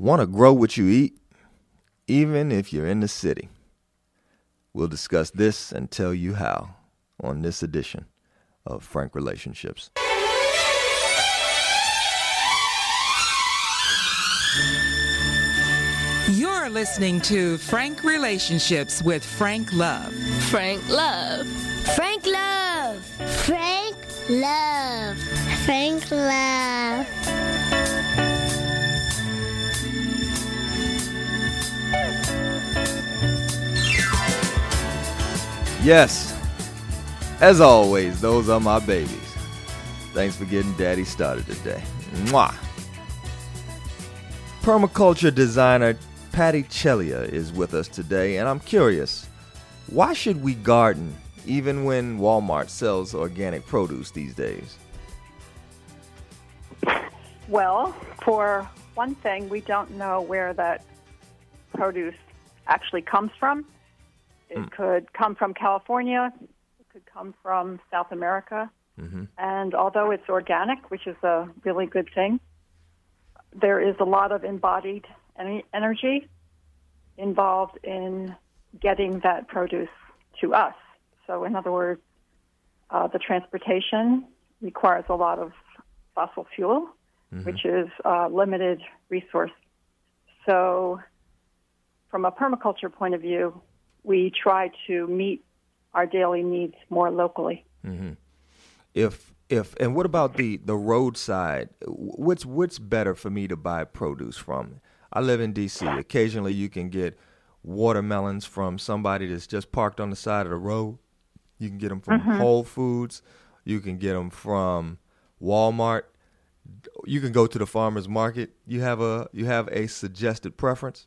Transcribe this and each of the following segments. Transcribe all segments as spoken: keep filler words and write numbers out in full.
Want to grow what you eat, even if you're in the city? We'll discuss this and tell you how on this edition of Frank Relationships. You're listening to Frank Relationships with Frank Love. Frank Love. Frank Love. Frank Love. Frank Love. Yes, as always, those are my babies. Thanks for getting Daddy started today. Mwah. Permaculture designer Patty Chelia is with us today, and I'm curious, why should we garden even when Walmart sells organic produce these days? Well, for one thing, we don't know where that produce actually comes from. It mm. could come from California. It could come from South America. Mm-hmm. And although it's organic, which is a really good thing, there is a lot of embodied energy involved in getting that produce to us. So in other words, uh, the transportation requires a lot of fossil fuel, mm-hmm. which is a limited resource. So from a permaculture point of view, we try to meet our daily needs more locally. Mm-hmm. If if and what about the, the roadside? What's what's better for me to buy produce from? I live in D C. Occasionally, you can get watermelons from somebody that's just parked on the side of the road. You can get them from mm-hmm. Whole Foods. You can get them from Walmart. You can go to the farmer's market. You have a you have a suggested preference?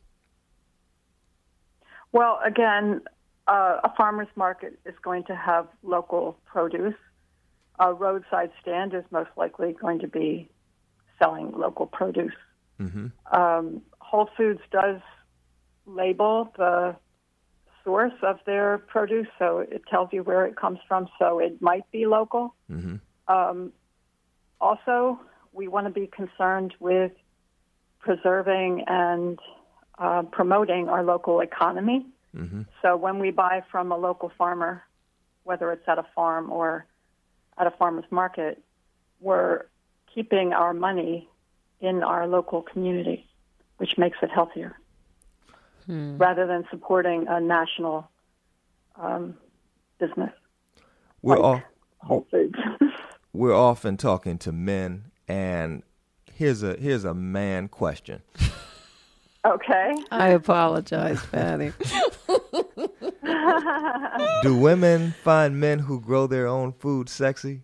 Well, again, uh, a farmer's market is going to have local produce. A roadside stand is most likely going to be selling local produce. Mm-hmm. Um, Whole Foods does label the source of their produce, so it tells you where it comes from, so it might be local. Mm-hmm. Um, also, we want to be concerned with preserving and uh, promoting our local economy. Mm-hmm. So when we buy from a local farmer, whether it's at a farm or at a farmer's market, we're keeping our money in our local community, which makes it healthier, hmm. rather than supporting a national um, business we're like all, Whole Foods. We're often talking to men, and here's a here's a man question. Okay. I apologize, Patty. Do women find men who grow their own food sexy?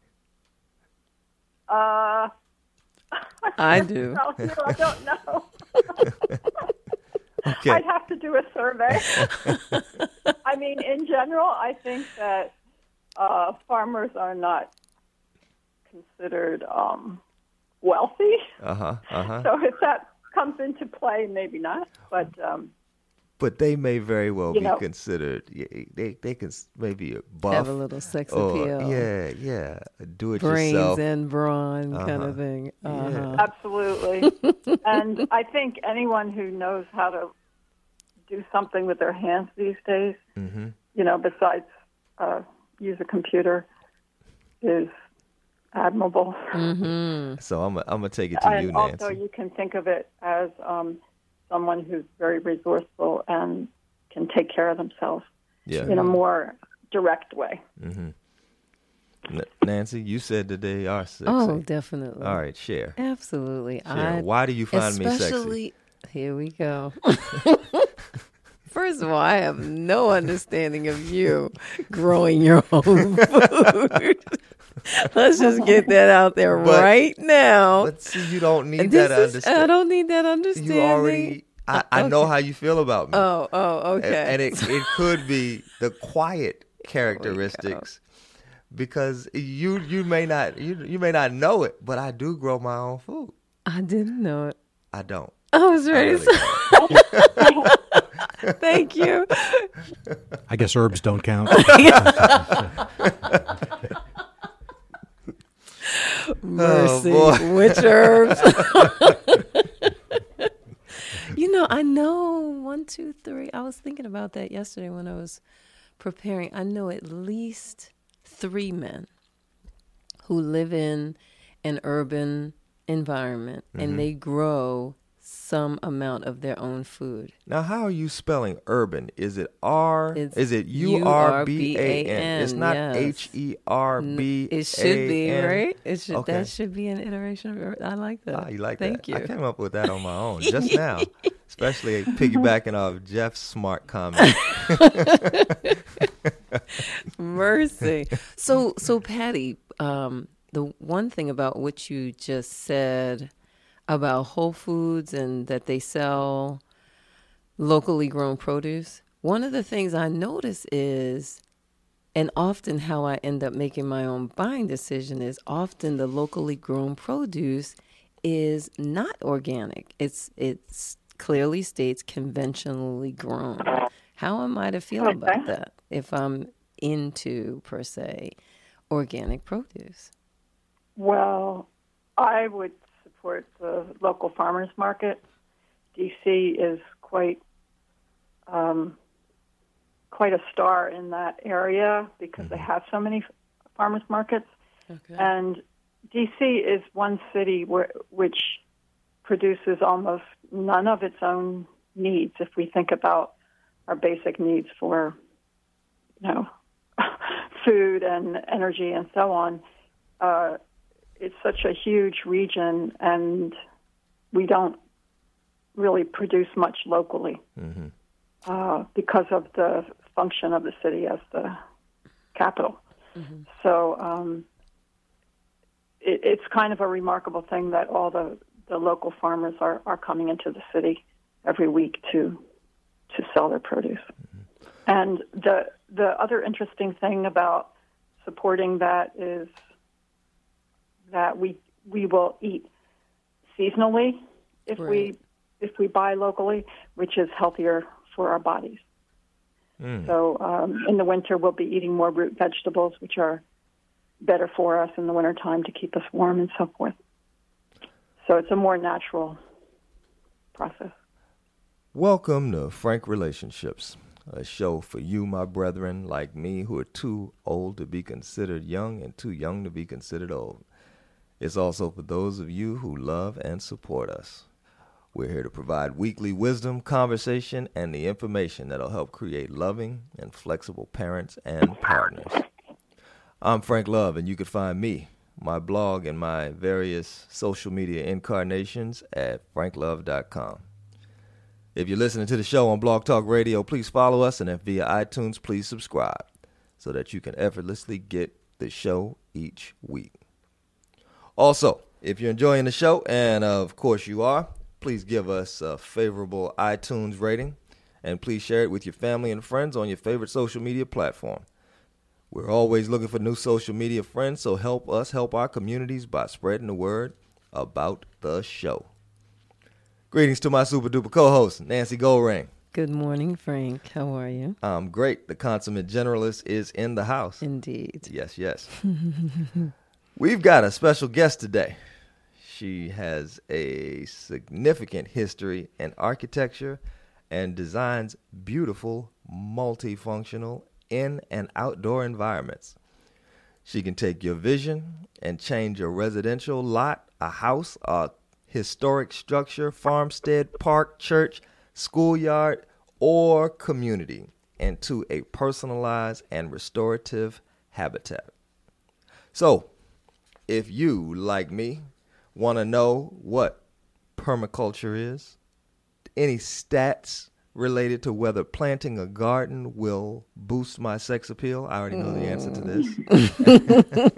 Uh, I do. I don't know. Okay. I'd have to do a survey. I mean, in general, I think that uh, farmers are not considered um, wealthy. Uh-huh, uh-huh. So if that comes into play, maybe not, but... Um, But they may very well be know, considered. They they can maybe buff, have a little sex or, appeal. Yeah, yeah. Do it Brains yourself. Brains and brawn uh-huh. kind of thing. Uh-huh. Yeah. Absolutely. And I think anyone who knows how to do something with their hands these days, mm-hmm. you know, besides uh, use a computer, is admirable. Mm-hmm. So I'm I'm gonna take it to and you, Nancy. Also, you can think of it as um, someone who's very resourceful and can take care of themselves yeah. in a more direct way. Mm-hmm. N- Nancy, you said that they are sexy. Oh, definitely. All right, share. Absolutely. Share. I, Why do you find me especially, sexy? Here we go. First of all, I have no understanding of you growing your own food. Let's just get that out there but, right now. But see, you don't need this that is, understanding. I don't need that understanding. You already, I, I okay. know how you feel about me. Oh, oh, okay. And, and it, it could be the quiet characteristics, because you you may not you you may not know it, but I do grow my own food. I didn't know it. I don't. I was ready I really to Thank you. I guess herbs don't count. Mercy. Oh, boy. Which herbs? know, I know. One, two, three. I was thinking about that yesterday when I was preparing. I know at least three men who live in an urban environment, mm-hmm. and they grow some amount of their own food. Now, how are you spelling urban? Is it R? It's is it U R B A N? It's not yes. H E R B A N. It should be, right? It should. Okay. That should be an iteration of urban. I like that. Ah, you like Thank that? you. I came up with that on my own just now, especially piggybacking off Jeff's smart comment. Mercy. So, so Patty, um, the one thing about what you just said about Whole Foods and that they sell locally grown produce, one of the things I notice is, and often how I end up making my own buying decision is often the locally grown produce is not organic. It's it's clearly states conventionally grown. How am I to feel Okay. about that if I'm into, per se, organic produce? Well, I would support the local farmers market. D C is quite um, quite a star in that area because they have so many farmers markets. Okay. And D C is one city where, which produces almost none of its own needs. If we think about our basic needs for, you know, food and energy and so on, uh, it's such a huge region, and we don't really produce much locally Mm-hmm. uh, because of the function of the city as the capital. Mm-hmm. So um, it, it's kind of a remarkable thing that all the, the local farmers are, are coming into the city every week to to sell their produce. Mm-hmm. And the the other interesting thing about supporting that is that we we will eat seasonally if Right. we if we buy locally, which is healthier for our bodies. Mm. So um, in the winter, we'll be eating more root vegetables, which are better for us in the wintertime to keep us warm and so forth. So it's a more natural process. Welcome to Frank Relationships, a show for you, my brethren, like me, who are too old to be considered young and too young to be considered old. It's also for those of you who love and support us. We're here to provide weekly wisdom, conversation, and the information that'll help create loving and flexible parents and partners. I'm Frank Love, and you can find me, my blog, and my various social media incarnations at frank love dot com. If you're listening to the show on Blog Talk Radio, please follow us, and if via iTunes, please subscribe so that you can effortlessly get the show each week. Also, if you're enjoying the show, and of course you are, please give us a favorable iTunes rating, and please share it with your family and friends on your favorite social media platform. We're always looking for new social media friends, so help us help our communities by spreading the word about the show. Greetings to my super duper co-host, Nancy Goldring. Good morning, Frank. How are you? I'm great. The consummate generalist is in the house. Indeed. Yes, yes. We've got a special guest today. She has a significant history in architecture and designs beautiful, multifunctional in and outdoor environments. She can take your vision and change your residential lot, a house, a historic structure, farmstead, park, church, schoolyard, or community into a personalized and restorative habitat. So, if you, like me, want to know what permaculture is, any stats related to whether planting a garden will boost my sex appeal, I already know the answer to this,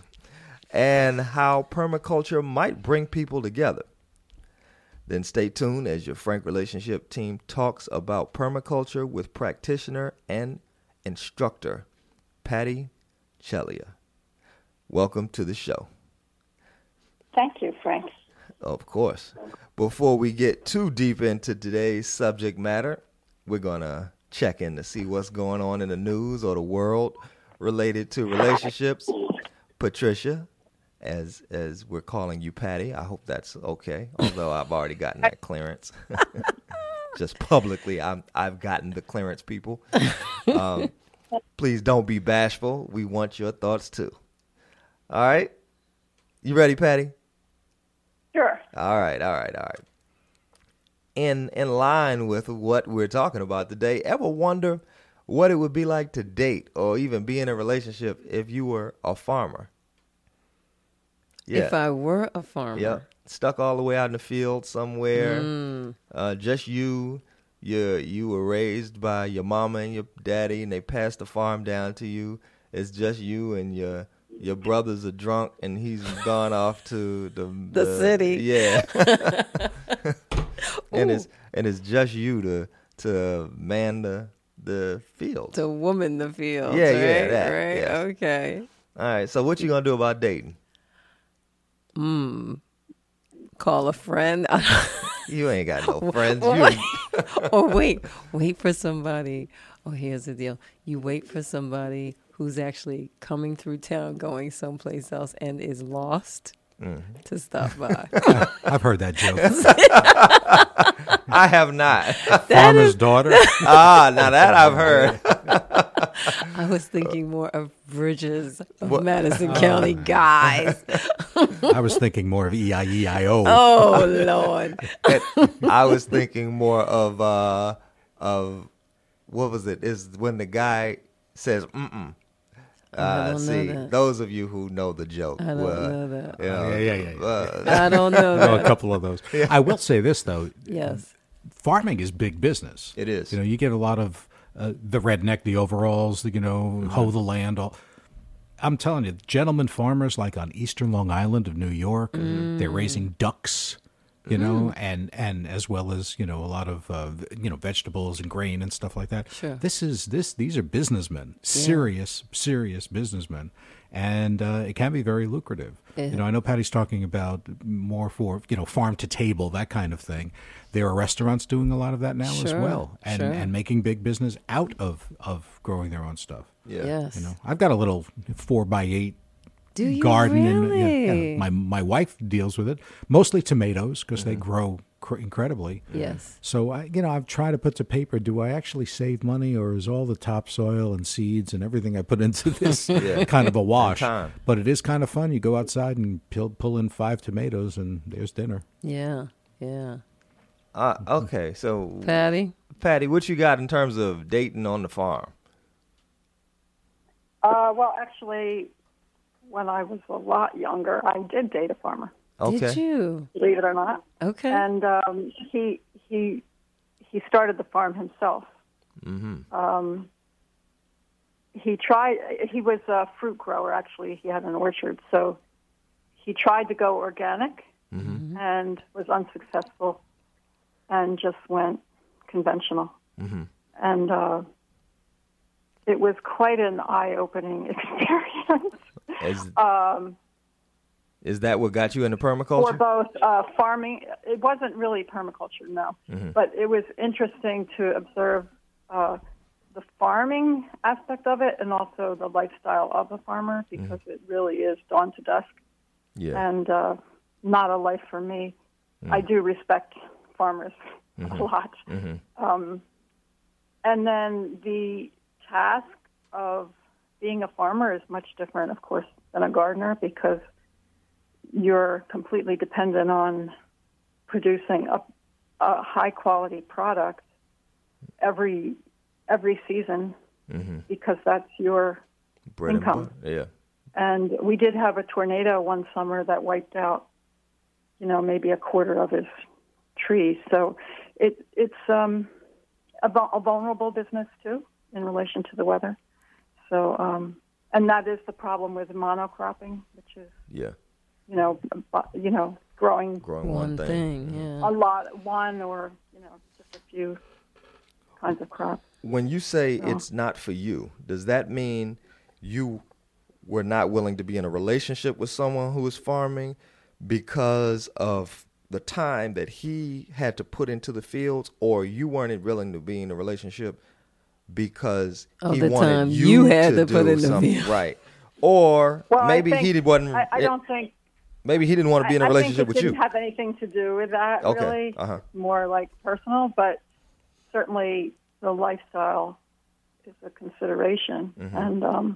and how permaculture might bring people together, then stay tuned as your Frank Relationship team talks about permaculture with practitioner and instructor Patty Chelia. Welcome to the show. Thank you, Frank. Of course. Before we get too deep into today's subject matter, we're going to check in to see what's going on in the news or the world related to relationships. Patricia, as as we're calling you Patty, I hope that's okay, although I've already gotten that clearance. just publicly, I'm I've gotten the clearance, people. Um, please don't be bashful. We want your thoughts too. All right, you ready, Patty? Sure. All right, all right, all right. In in line with what we're talking about today, ever wonder what it would be like to date or even be in a relationship if you were a farmer? Yeah. If I were a farmer. Yeah. Stuck all the way out in the field somewhere. Mm. Uh, just you. You you were raised by your mama and your daddy, and they passed the farm down to you. It's just you, and your your brothers are drunk, and he's gone off to the The city. Yeah. and it's and it's just you to to man the the field. To woman the field. Yeah, right? yeah, that, Right. yes. Okay. All right. So what you gonna do about dating? Mm. Call a friend. You ain't got no friends. Or You wait, or wait, wait for somebody. Oh, here's the deal. You wait for somebody who's actually coming through town, going someplace else, and is lost Mm-hmm. to stop by. I've heard that joke. I have not. Farmer's daughter. Ah, now that I've heard. I was thinking more of Bridges of What? Madison County guys. I was thinking more of E I E I O. Oh, Lord. I was thinking more of uh of what was it? Is when the guy says mm-mm. Uh, don't know see, that. those of you who know the joke. I don't will, know that. you know, Yeah, yeah, yeah, yeah. uh, I don't know I know a that. couple of those. I will say this, though. Yes. Farming is big business. It is. You know, you get a lot of uh, the redneck, the overalls, the, you know, Mm-hmm. hoe the land. All. I'm telling you, gentlemen farmers like on eastern Long Island of New York, Mm. they're raising ducks, you know, and, and as well as, you know, a lot of, uh, you know, vegetables and grain and stuff like that. Sure. This is, this, these are businessmen, serious, serious businessmen. And uh, it can be very lucrative. Yeah. You know, I know Patty's talking about more for, you know, farm to table, that kind of thing. There are restaurants doing a lot of that now as Sure, well, and sure. and making big business out of, of growing their own stuff. yeah. Yes. You know, I've got a little four by eight Do you garden, and yeah, really? yeah, my my wife deals with it, mostly tomatoes because they grow cr- incredibly. Yes. So I, you know, I've tried to put to paper. Do I actually save money, or is all the topsoil and seeds and everything I put into this Yeah. kind of a wash? time. But it is kind of fun. You go outside and pull, pull in five tomatoes, and there's dinner. Yeah. Yeah. Uh, okay, so Patty? Patty, what you got in terms of dating on the farm? Uh, well, actually, when I was a lot younger, I did date a farmer, Okay. Did you? believe it or not. Okay. And um, he he he started the farm himself. Mm-hmm. Um, he tried. He was a fruit grower. Actually, he had an orchard, so he tried to go organic Mm-hmm. and was unsuccessful, and just went conventional. Mm-hmm. And uh, it was quite an eye-opening experience. Is, um, is that what got you into for permaculture? both uh, farming. It wasn't really permaculture, no, Mm-hmm. but it was interesting to observe uh, the farming aspect of it and also the lifestyle of a farmer, because it really is dawn to dusk Yeah. and uh, not a life for me. I do respect farmers a lot. Mm-hmm. Um, and then the task of being a farmer is much different, of course, than a gardener, because you're completely dependent on producing a, a high-quality product every every season, Mm-hmm. because that's your Bread and income. butter. Yeah. And we did have a tornado one summer that wiped out, you know, maybe a quarter of his trees. So it, it's um, a, vul- a vulnerable business, too, in relation to the weather. So, um, and that is the problem with monocropping, which is, Yeah. you know, bu- you know, growing Growing One one, thing. thing, yeah. a lot, one or, you know, just a few kinds of crops. When you say So- it's not for you, does that mean you were not willing to be in a relationship with someone who is farming because of the time that he had to put into the fields, or you weren't willing to be in a relationship because Of he the wanted time you, you had to do put in the something field. right? Or Well, maybe I think, he wasn't. I, I don't think maybe he didn't want to be in a I- relationship I think with it you. didn't have anything to do with that, Okay, really. uh-huh. More like personal, but certainly the lifestyle is a consideration, Mm-hmm. and um,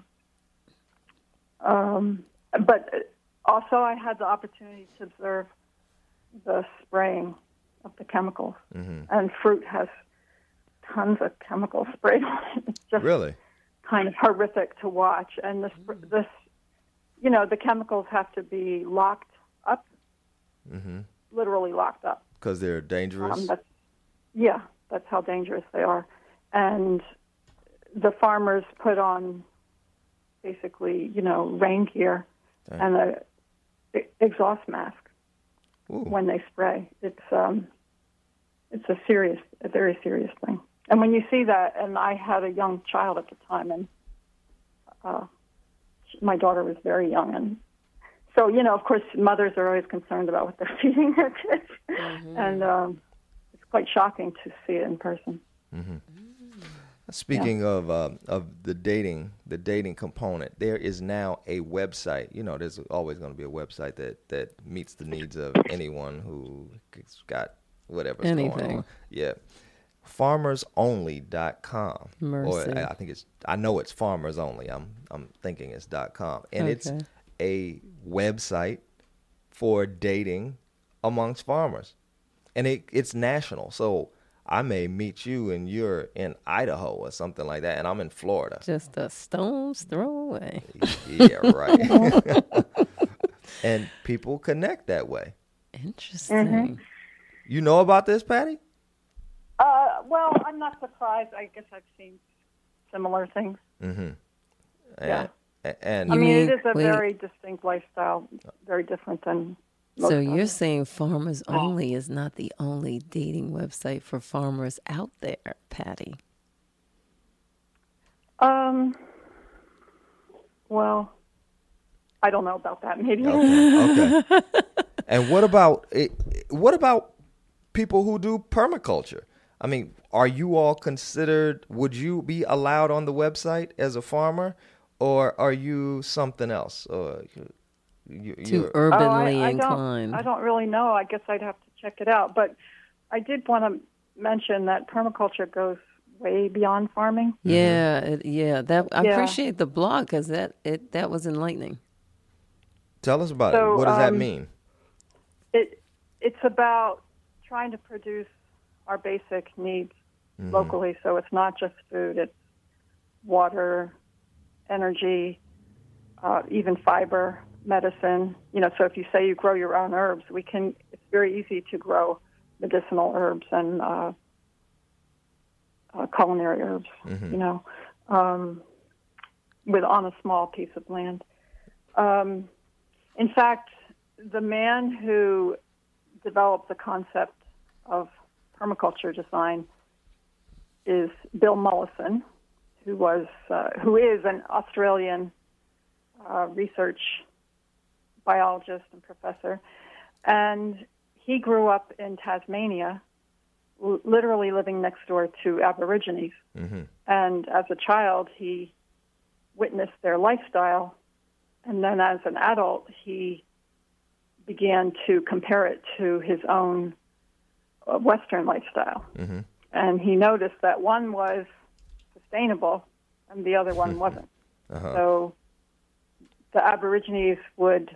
um, but also I had the opportunity to observe the spraying of the chemicals, Mm-hmm. and fruit has tons of chemicals sprayed on it. It's just Really? kind of horrific to watch, and this this you know the chemicals have to be locked up, Mm-hmm. literally locked up. Because they're dangerous. Um, that's, yeah, that's how dangerous they are. And the farmers put on basically, you know, rain gear Dang. and a e- exhaust mask Ooh. when they spray. It's um, it's a serious, a very serious thing. And when you see that, and I had a young child at the time, and uh, my daughter was very young, and so, you know, of course, mothers are always concerned about what they're feeding their kids. Mm-hmm. And um, it's quite shocking to see it in person. Speaking of uh, of the dating, the dating component, there is now a website. You know, there's always going to be a website that, that meets the needs of anyone who's got whatever's going Anything. on. Yeah. farmers only dot com. Mercy. Or I I think it's, I know it's farmers only. I'm I'm thinking it's .com. And it's Okay. a website for dating amongst farmers. And it, it's national. So I may meet you and you're in Idaho or something like that, and I'm in Florida. Just a stone's throw away. Yeah, right. And people connect that way. Interesting. You know about this, Patty? Uh, well, I'm not surprised. I guess I've seen similar things. Mm-hmm. Yeah. And, and I You mean, mean- it is a wait. very distinct lifestyle, very different than most So you're others. saying Farmers Only is not the only dating website for farmers out there, Patty? Um, well, I don't know about that. Maybe. okay. okay. And what about it, what about people who do permaculture? I mean, are you all considered? Would you be allowed on the website as a farmer, or are you something else? Or you, Too you're, urbanly Oh, I, I inclined. Don't, I don't really know. I guess I'd have to check it out. But I did want to mention that permaculture goes way beyond farming. Yeah, it, yeah. That I Yeah. appreciate the blog because that it that was enlightening. tell us about So, it. What does that um, mean? It it's about trying to produce our basic needs locally. So it's not just food; it's water, energy, uh, even fiber, medicine. You know, so if you say you grow your own herbs, we can. It's very easy to grow medicinal herbs and uh, uh, culinary herbs. You know, um, with on a small piece of land. Um, in fact, the man who developed the concept of permaculture design is Bill Mollison, who was uh, who is an Australian uh, research biologist and professor, and he grew up in Tasmania, l- literally living next door to Aborigines. Mm-hmm. And as a child, he witnessed their lifestyle, and then as an adult, he began to compare it to his own uh, Western lifestyle. Mm-hmm. And he noticed that one was sustainable and the other one wasn't. Uh-huh. So the Aborigines would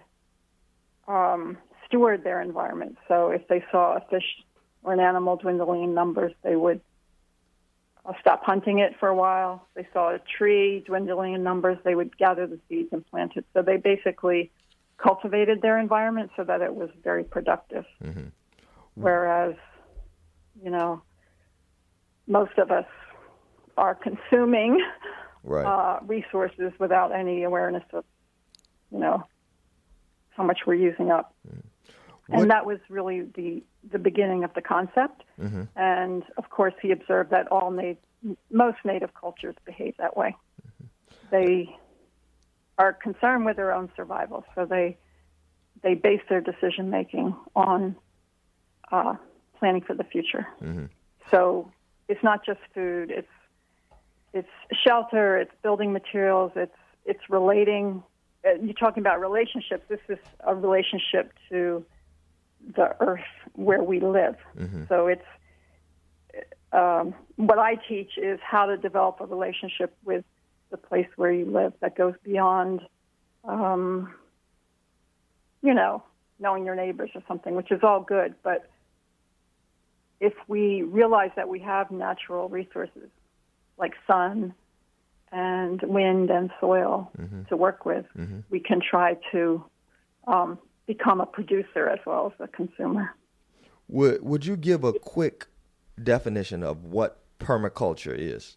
um, steward their environment. So if they saw a fish or an animal dwindling in numbers, they would uh, stop hunting it for a while. If they saw a tree dwindling in numbers, they would gather the seeds and plant it. So they basically cultivated their environment so that it was very productive. Mm-hmm. Whereas, you know, most of us are consuming Right. uh, resources without any awareness of, you know, how much we're using up. What- And that was really the, the beginning of the concept. Mm-hmm. And, of course, he observed that all na- most native cultures behave that way. They are concerned with their own survival, so they they base their decision-making on uh, planning for the future. Mm-hmm. So it's not just food, it's it's shelter, it's building materials, it's it's relating. Uh, you're talking about relationships. This is a relationship to the earth where we live. Mm-hmm. So it's um, what I teach is how to develop a relationship with the place where you live that goes beyond, um, you know, knowing your neighbors or something, which is all good. But if we realize that we have natural resources like sun and wind and soil mm-hmm. to work with, mm-hmm. we can try to um, become a producer as well as a consumer. Would Would you give a quick definition of what permaculture is?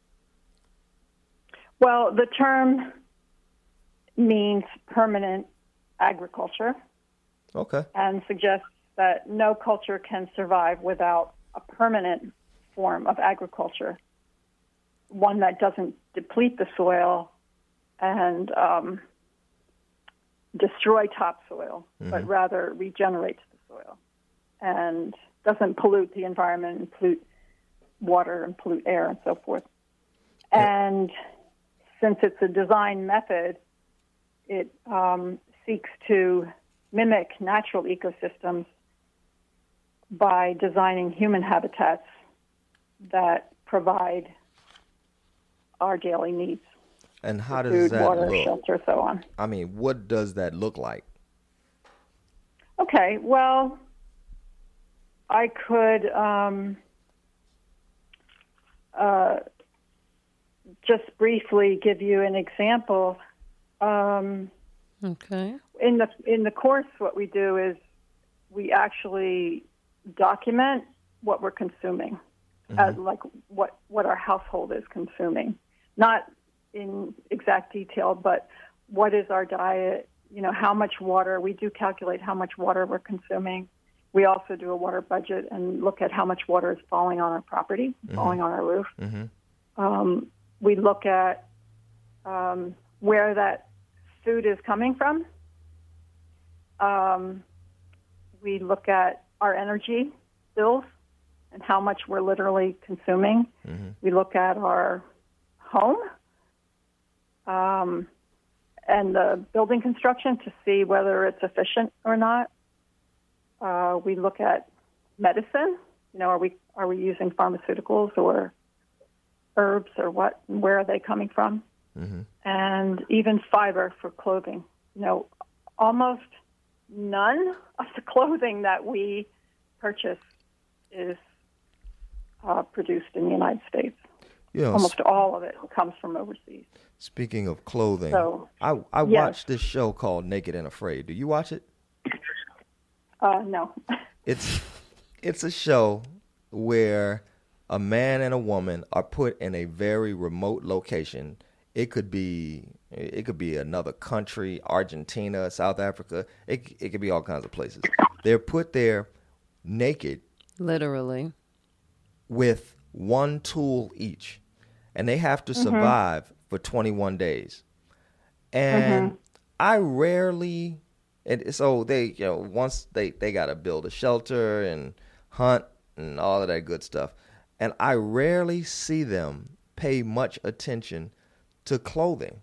Well, the term means permanent agriculture. Okay. And suggests that no culture can survive without a permanent form of agriculture, one that doesn't deplete the soil and um, destroy topsoil, mm-hmm. but rather regenerates the soil and doesn't pollute the environment and pollute water and pollute air and so forth. Yep. And since it's a design method, it um, seeks to mimic natural ecosystems by designing human habitats that provide our daily needs. And how does food, that water, look? shelter, so on. I mean, what does that look like? Okay, well, I could um, uh, just briefly give you an example. Um, okay. In the in the course, what we do is we actually document what we're consuming, mm-hmm. uh, like what what our household is consuming, not in exact detail, but what is our diet? You know, how much water? We do calculate how much water we're consuming. We also do a water budget and look at how much water is falling on our property, mm-hmm. falling on our roof. Mm-hmm. Um, we look at um, where that food is coming from. Um, we look at our energy bills and how much we're literally consuming. Mm-hmm. We look at our home um, and the building construction to see whether it's efficient or not. Uh, we look at medicine. You know, are we are we using pharmaceuticals or herbs or what? Where are they coming from? Mm-hmm. And even fiber for clothing. You know, almost none of the clothing that we purchase is uh, produced in the United States. Yeah, almost all of it comes from overseas. Speaking of clothing, so, I, I yes. watched this show called Naked and Afraid. Do you watch it? Uh, no. It's it's a show where a man and a woman are put in a very remote location. It could be it could be another country, Argentina, South Africa. It it could be all kinds of places. They're put there naked, literally, with one tool each, and they have to survive mm-hmm. for twenty-one days. And mm-hmm. I rarely. And so they, you know, once they, they got to build a shelter and hunt and all of that good stuff. And I rarely see them pay much attention to clothing.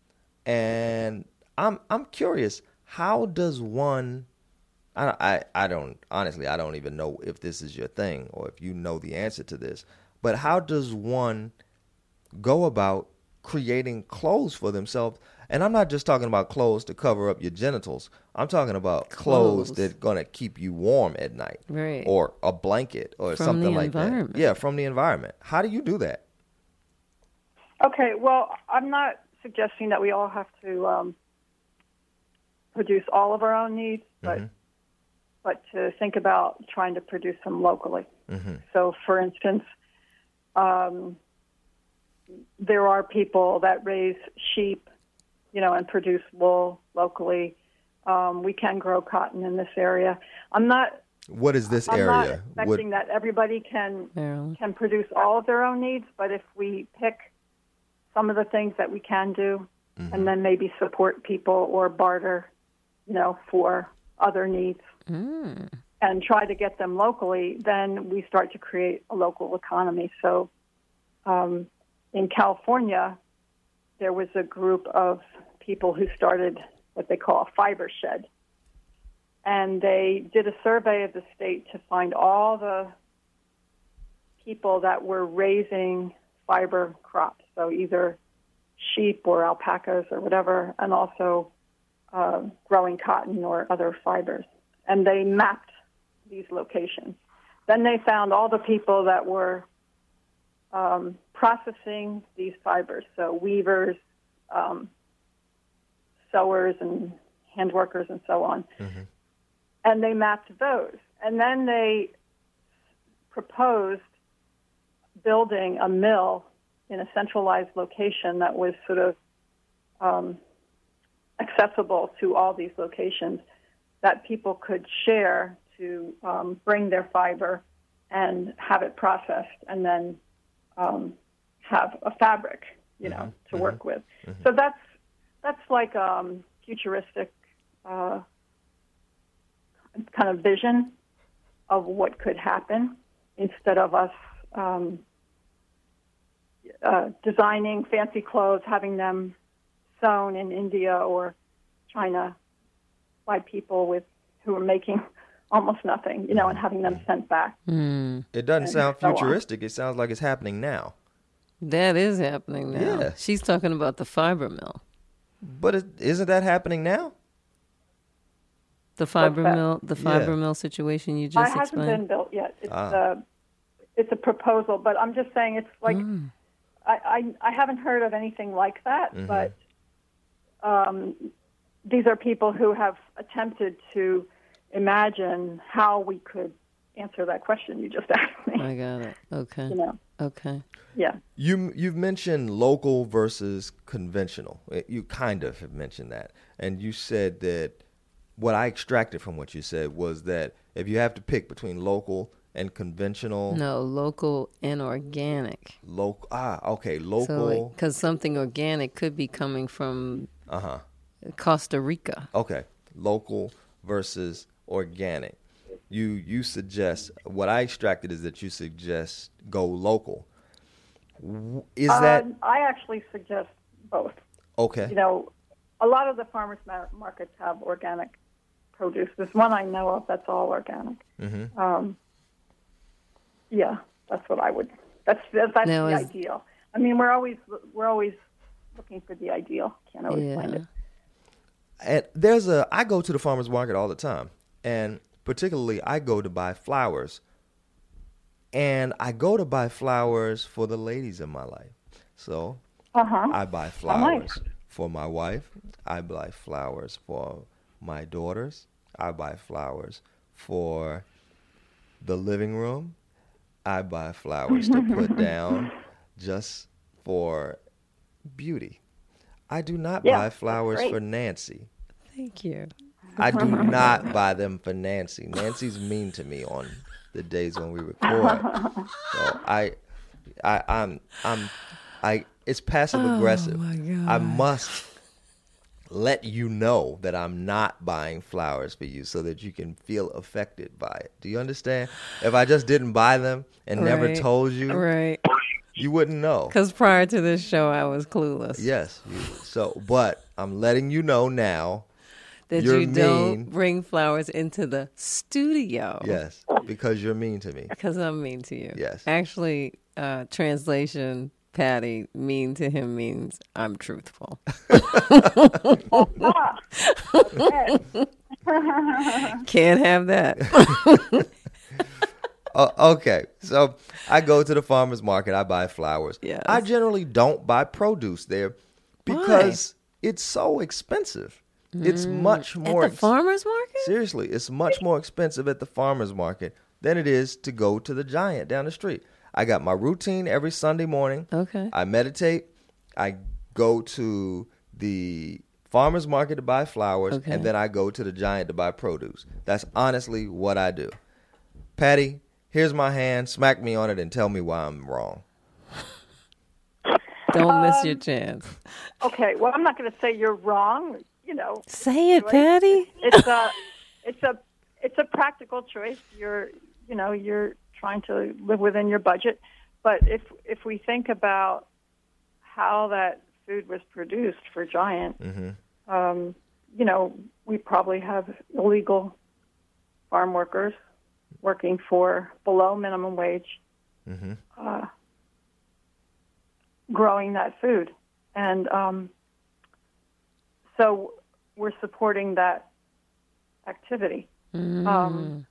And I'm I'm curious, how does one, I, I, I don't, honestly, I don't even know if this is your thing or if you know the answer to this, but how does one go about creating clothes for themselves? And I'm not just talking about clothes to cover up your genitals. I'm talking about clothes, clothes. that are going to keep you warm at night. Right. Or a blanket or from something the like environment. that. Yeah, from the environment. How do you do that? Okay, well, I'm not suggesting that we all have to um, produce all of our own needs, but mm-hmm. but to think about trying to produce them locally. Mm-hmm. So, for instance, um, there are people that raise sheep, you know, and produce wool locally. Um, we can grow cotton in this area. I'm not. What is this I'm area? not expecting what? that everybody can yeah. can produce all of their own needs, but if we pick some of the things that we can do, mm-hmm. and then maybe support people or barter, you know, for other needs, mm. and try to get them locally, then we start to create a local economy. So, um, in California, there was a group of people who started what they call a fiber shed. And they did a survey of the state to find all the people that were raising fiber crops, so either sheep or alpacas or whatever, and also uh, growing cotton or other fibers. And they mapped these locations. Then they found all the people that were um, processing these fibers, so weavers, um, sewers, and hand workers, and so on. Mm-hmm. And they mapped those. And then they proposed building a mill in a centralized location that was sort of um, accessible to all these locations that people could share to um, bring their fiber and have it processed and then um, have a fabric, you know, mm-hmm. to mm-hmm. work with. Mm-hmm. So that's that's like um, futuristic uh, kind of vision of what could happen instead of us um, uh, designing fancy clothes, having them sewn in India or China by people with who are making almost nothing, you know, and having them sent back. Mm. It doesn't sound so futuristic. on. It sounds like it's happening now. That is happening now. Yeah. She's talking about the fiber mill. But it, isn't that happening now? The fiber that? mill, the fiber Yeah. mill situation you It just hasn't explained. been built yet. It's Ah. a it's a proposal, but I'm just saying it's like Mm. I, I I haven't heard of anything like that, Mhm. but um, these are people who have attempted to imagine how we could answer that question you just asked me. I got it. Okay. You know, Okay. yeah. You you've mentioned local versus conventional. You kind of have mentioned that, and you said that what I extracted from what you said was that if you have to pick between local and conventional, No, local and organic. local ah okay local Because something organic could be coming from uh huh Costa Rica. okay local versus organic. You you suggest what I extracted is that you suggest go local. W- Is that Um, I actually suggest both. okay? You know, a lot of the farmers mar- markets have organic produce. There's one I know of that's all organic. Mm-hmm. Um, yeah, that's what I would. That's that's Now the is- ideal. I mean, we're always we're always looking for the ideal. Can't always find Yeah. it. And there's a I go to the farmers market all the time, and particularly I go to buy flowers. And I go to buy flowers for the ladies in my life. So Uh huh. I buy nice. flowers for my wife. I buy flowers for my daughters. I buy flowers for the living room. I buy flowers to put down just for beauty. I do not Yeah, buy that's flowers great. for Nancy. Thank you. I do not buy them for Nancy. Nancy's mean to me on the days when we record. So I, I, I'm, I'm, I. It's passive aggressive. my God. I must let you know that I'm not buying flowers for you, so that you can feel affected by it. Do you understand? If I just didn't buy them and never Right. told you, Right. you wouldn't know. Because prior to this show, I was clueless. Yes. You, so, but I'm letting you know now. That You're you don't mean. bring flowers into the studio. Yes, because you're mean to me. Because I'm mean to you. Yes. Actually, uh, translation, Patty, mean to him means I'm truthful. Ah, okay. Can't have that. Uh, okay, so I go to the farmer's market. I buy flowers. Yes. I generally don't buy produce there because it's so expensive. It's much more At the ex- farmer's market? seriously. It's much more expensive at the farmer's market than it is to go to the Giant down the street. I got my routine every Sunday morning. Okay. I meditate. I go to the farmer's market to buy flowers, Okay. and then I go to the Giant to buy produce. That's honestly what I do. Patty, here's my hand. Smack me on it and tell me why I'm wrong. Don't miss your chance. Okay. Well, I'm not going to say you're wrong. You know, Say it, Patty. it's a it's a it's a practical choice. You're you know you're trying to live within your budget, but if if we think about how that food was produced for Giant, Mm-hmm. um, you know, we probably have illegal farm workers working for below minimum wage Mm-hmm. uh, growing that food. And um, so we're supporting that activity. Mm. Um,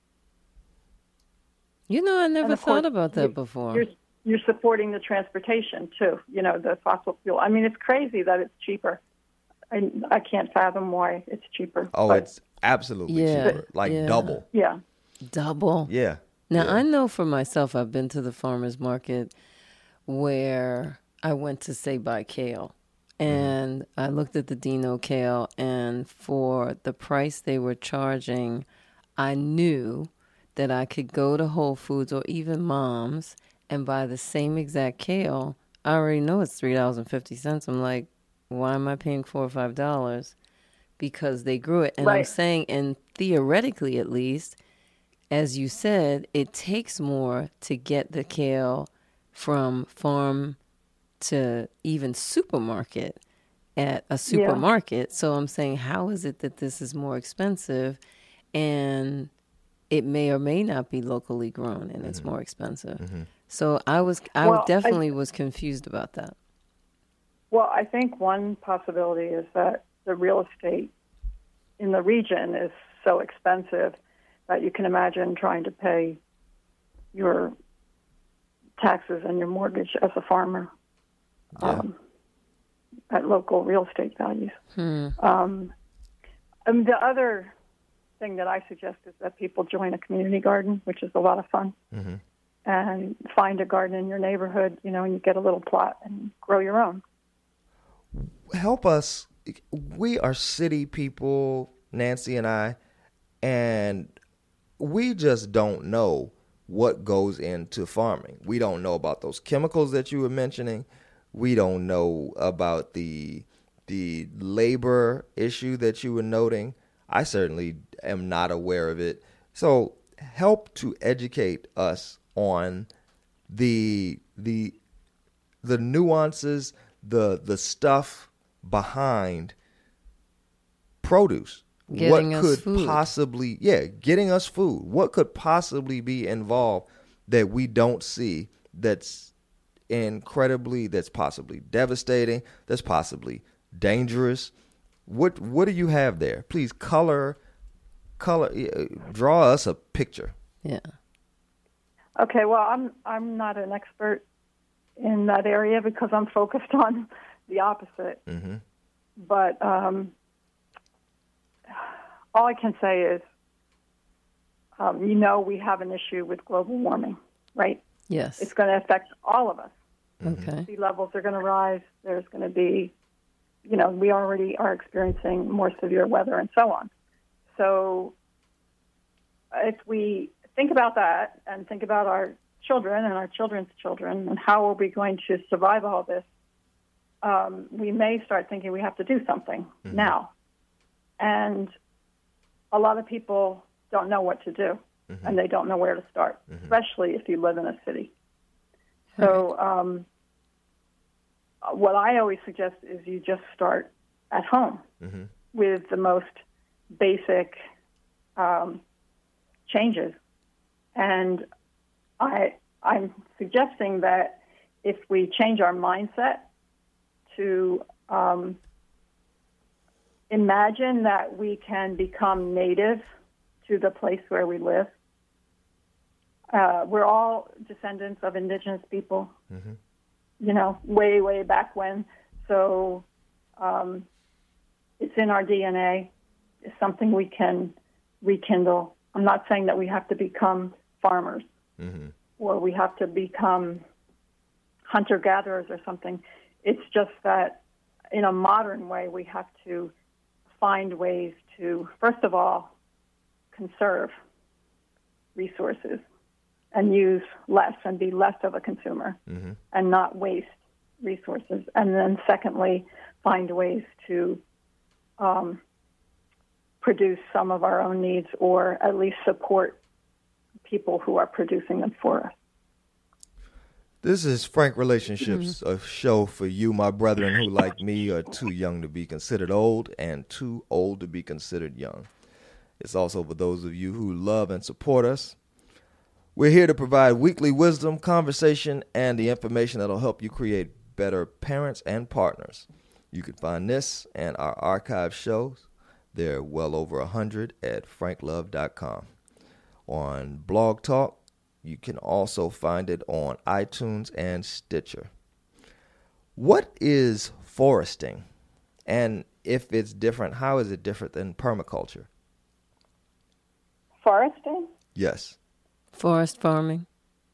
you know, I and never of thought course, about that you- before. You're, you're supporting the transportation, too, you know, the fossil fuel. I mean, it's crazy that it's cheaper. I, I can't fathom why it's cheaper. Oh, but, it's absolutely Yeah, cheaper, like yeah. double. yeah. Double. Yeah. Now, yeah. I know for myself, I've been to the farmer's market where I went to say buy kale. And I looked at the Dino kale, and for the price they were charging, I knew that I could go to Whole Foods or even Mom's and buy the same exact kale. I already know it's three dollars and fifty cents. I'm like, why am I paying four or five dollars? Because they grew it. And I'm Right. saying, and theoretically at least, as you said, it takes more to get the kale from farm to even supermarket at a supermarket. So I'm saying, how is it that this is more expensive and it may or may not be locally grown and it's more expensive? Mm-hmm. So I was, I Well, definitely I- was confused about that. Well, I think one possibility is that the real estate in the region is so expensive that you can imagine trying to pay your taxes and your mortgage as a farmer Yeah. um, at local real estate values. Hmm. Um, and the other thing that I suggest is that people join a community garden, which is a lot of fun, Mm-hmm. and find a garden in your neighborhood, you know, and you get a little plot and grow your own. Help us. We are city people, Nancy and I, and we just don't know what goes into farming. We don't know about those chemicals that you were mentioning. We don't know about the the labor issue that you were noting. I certainly am not aware of it. So help to educate us on the the the nuances, the the stuff behind produce. Getting what us could food. possibly yeah, getting us food. What could possibly be involved that we don't see that's incredibly that's possibly devastating, that's possibly dangerous? What what do you have there? Please color color uh, draw us a picture. Yeah. Okay, well, I'm I'm not an expert in that area because I'm focused on the opposite. Mm-hmm. But um, all I can say is, um, you know, we have an issue with global warming, right? Yes. It's going to affect all of us. Okay. Sea levels are going to rise. There's going to be, you know, we already are experiencing more severe weather and so on. So if we think about that and think about our children and our children's children and how are we going to survive all this, um, we may start thinking we have to do something Mm-hmm. now. And a lot of people don't know what to do, Mm-hmm. and they don't know where to start, especially if you live in a city. So um, what I always suggest is you just start at home Mm-hmm. with the most basic um, changes. And I, I'm suggesting that if we change our mindset to um, imagine that we can become native to the place where we live. Uh, we're all descendants of indigenous people, Mm-hmm. you know, way, way back when. So um, it's in our D N A. It's something we can rekindle. I'm not saying that we have to become farmers Mm-hmm. or we have to become hunter-gatherers or something. It's just that in a modern way, we have to find ways to, first of all, conserve resources and use less and be less of a consumer Mm-hmm. and not waste resources. And then secondly, find ways to um, produce some of our own needs or at least support people who are producing them for us. This is Frank Relationships, a show for you, my brethren, who, like me, are too young to be considered old and too old to be considered young. It's also for those of you who love and support us. We're here to provide weekly wisdom, conversation, and the information that'll help you create better parents and partners. You can find this and our archive shows. There are well over one hundred at frank love dot com. On Blog Talk, you can also find it on iTunes and Stitcher. What is foresting? And if it's different, how is it different than permaculture? Foresting? Yes. Forest farming.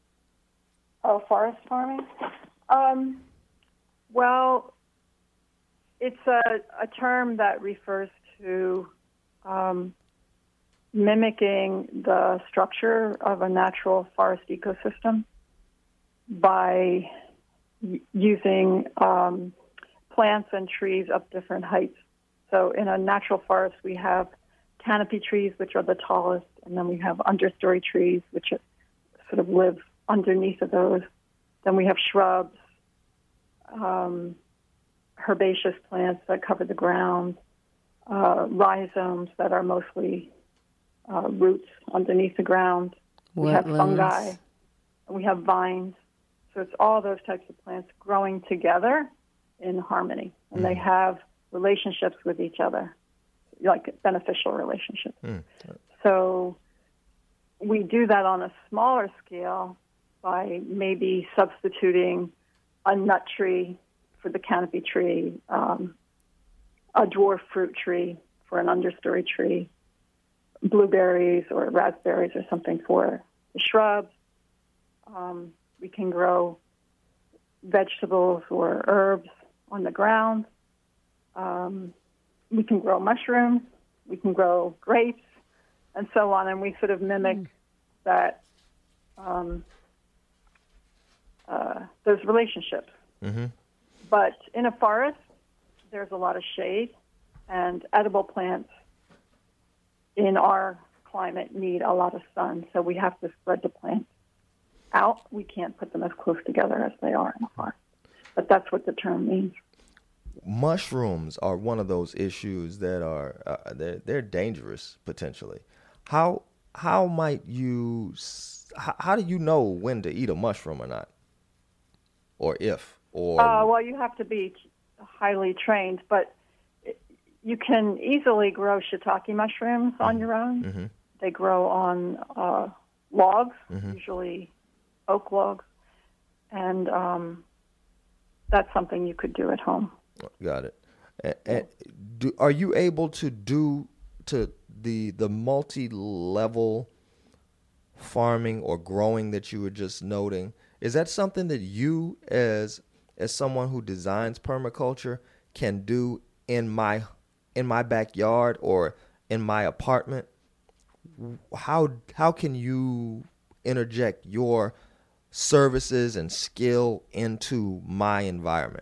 Oh, forest farming? Um, well, it's a, a term that refers to um, mimicking the structure of a natural forest ecosystem by y- using um, plants and trees of different heights. So in a natural forest, we have canopy trees, which are the tallest, and then we have understory trees, which sort of live underneath of those. Then we have shrubs, um, herbaceous plants that cover the ground, uh, rhizomes that are mostly uh, roots underneath the ground. Wetlands. We have fungi, and we have vines. So it's all those types of plants growing together in harmony, and they have relationships with each other, like beneficial relationships. Mm. So we do that on a smaller scale by maybe substituting a nut tree for the canopy tree, um, a dwarf fruit tree for an understory tree, blueberries or raspberries or something for the shrubs. Um, we can grow vegetables or herbs on the ground. Um, we can grow mushrooms. We can grow grapes and so on. And we sort of mimic mm. that, um, uh, those relationships. Mm-hmm. But in a forest, there's a lot of shade, and edible plants in our climate need a lot of sun. So we have to spread the plants out. We can't put them as close together as they are in a forest. But that's what the term means. Mushrooms are one of those issues that are uh, they're, they're dangerous potentially. How how might you how, how do you know when to eat a mushroom or not, or if or? Uh, well, you have to be highly trained, but you can easily grow shiitake mushrooms mm-hmm. on your own. Mm-hmm. They grow on uh, logs, mm-hmm. usually oak logs, and um, that's something you could do at home. Got it. And, and do, are you able to do to the the multi-level farming or growing that you were just noting? Is that something that you, as as someone who designs permaculture, can do in my in my backyard or in my apartment? How how can you interject your services and skill into my environment?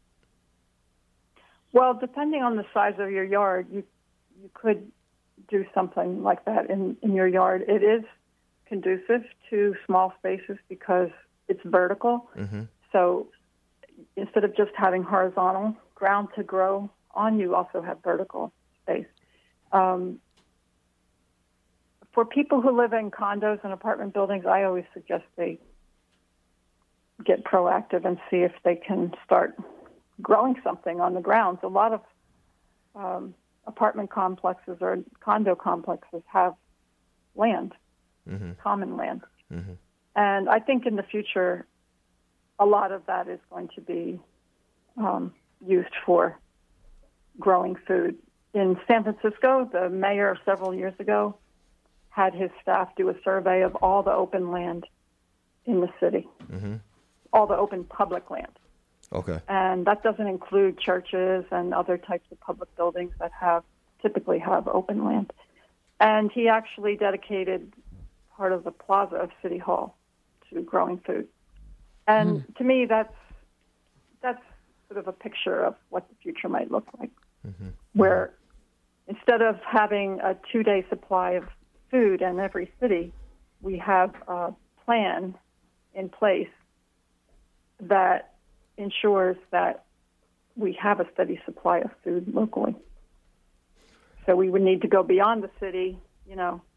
Well, depending on the size of your yard, you you could do something like that in, in your yard. It is conducive to small spaces because it's vertical. Mm-hmm. So instead of just having horizontal ground to grow on, you also have vertical space. Um, for people who live in condos and apartment buildings, I always suggest they get proactive and see if they can start growing something on the grounds. A lot of um, apartment complexes or condo complexes have land, mm-hmm. common land. Mm-hmm. And I think in the future, a lot of that is going to be um, used for growing food. In San Francisco, the mayor several years ago had his staff do a survey of all the open land in the city, mm-hmm. all the open public land. Okay. And that doesn't include churches and other types of public buildings that have typically have open land. And he actually dedicated part of the plaza of City Hall to growing food. And mm. to me, that's that's sort of a picture of what the future might look like, mm-hmm. where instead of having a two-day supply of food in every city, we have a plan in place that ensures that we have a steady supply of food locally. So we would need to go beyond the city, you know,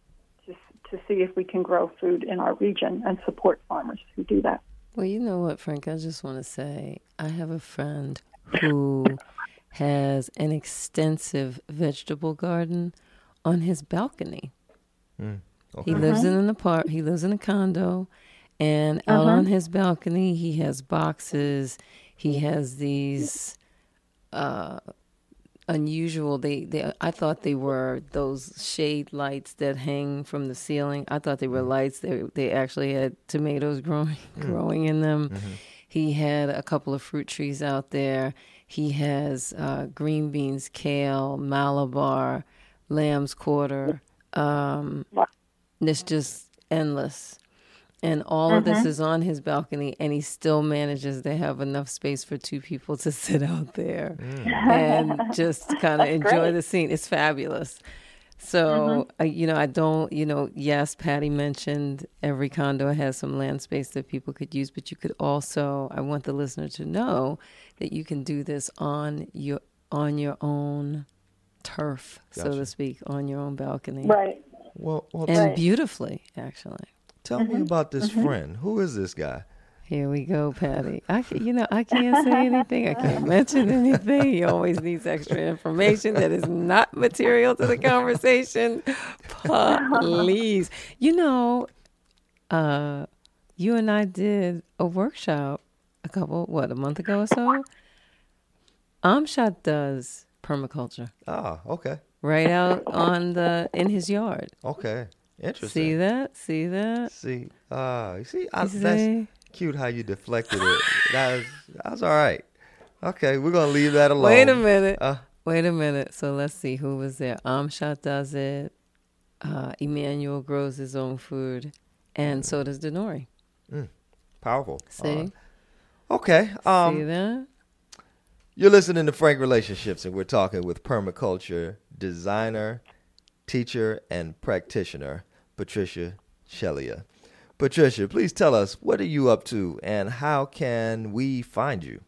to, to see if we can grow food in our region and support farmers who do that. Well, you know what, Frank? I just want to say I have a friend who has an extensive vegetable garden on his balcony. Mm, okay. He lives in an apart. He lives in a condo, and out Uh-huh. on his balcony, he has boxes. He has these uh, unusual. They, they. I thought they were those shade lights that hang from the ceiling. I thought they were lights. They they actually had tomatoes growing growing in them. Mm-hmm. He had a couple of fruit trees out there. He has uh, green beans, kale, Malabar, lamb's quarter. Um, it's just endless. And all of this is on his balcony, and he still manages to have enough space for two people to sit out there and just kind of enjoy great. the scene. It's fabulous. So, uh, you know, I don't, you know, yes, Patty mentioned every condo has some land space that people could use, but you could also, I want the listener to know that you can do this on your on your own turf, so Gotcha. to speak, on your own balcony. Right. Well, well And Right. beautifully, actually. tell me about this friend. Who is this guy? Here we go, Patty. I can, you know, I can't say anything. I can't mention anything. He always needs extra information that is not material to the conversation. Please. You know, uh, you and I did a workshop a couple, what, a month ago or so? Amshad does permaculture Ah, okay. right out on the, in his yard. Okay. Interesting. See that? See that? See, ah, you see, I, You that's see? cute how you deflected it. That was, that was all right. Okay, we're gonna leave that alone. Wait a minute. Uh, Wait a minute. So let's see who was there. Amshad does it. Uh, Emmanuel grows his own food, and so does Denori. powerful. See, Uh, okay. Um, see that? You're listening to Frank Relationships, and we're talking with permaculture designer, teacher, and practitioner, Patricia Shelia. Patricia, please tell us, what are you up to, and how can we find you?